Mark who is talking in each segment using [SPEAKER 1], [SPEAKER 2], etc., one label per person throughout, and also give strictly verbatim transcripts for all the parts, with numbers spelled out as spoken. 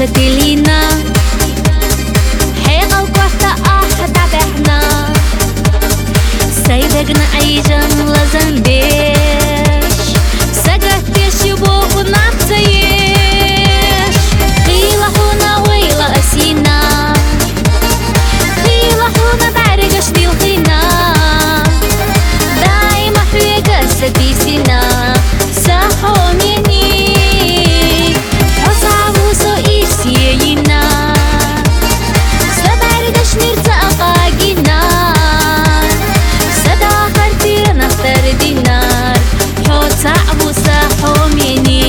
[SPEAKER 1] شتلينا حيغة وكوحدة أحد عبحنا سيدقنا أيجان لزنبيش سقرت بيش يبوغ ونعطيش قيلة هنا ويلة أسينا قيلة هنا بعرقش دي الخينا دايما حويقة ستيسينا ساحو مني حصعب وسو إيسيينا سبعرقش نرتأ قاقينا سدا خرتير نختار دينار حو تعب وساحو مني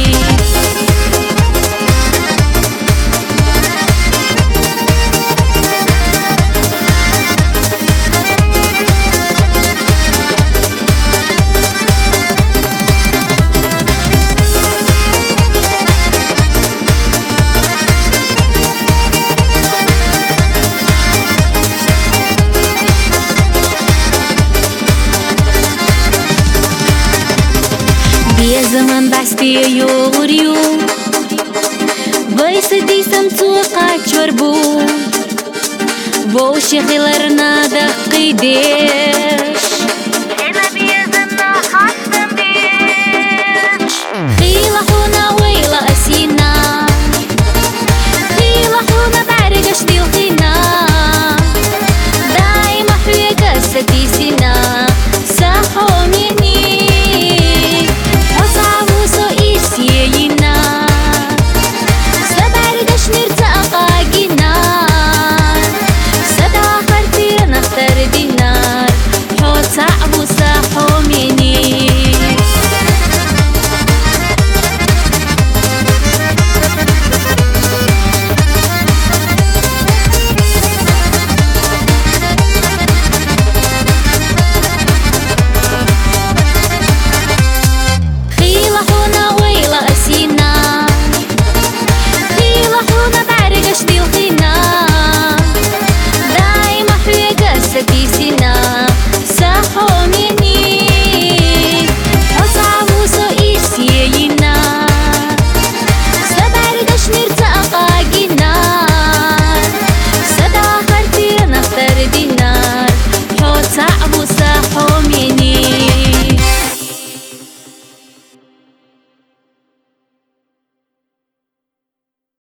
[SPEAKER 1] بيا زمان بعستي يغريو بيس دي سمسوقة شربو بوشي خلرنا دقي ديش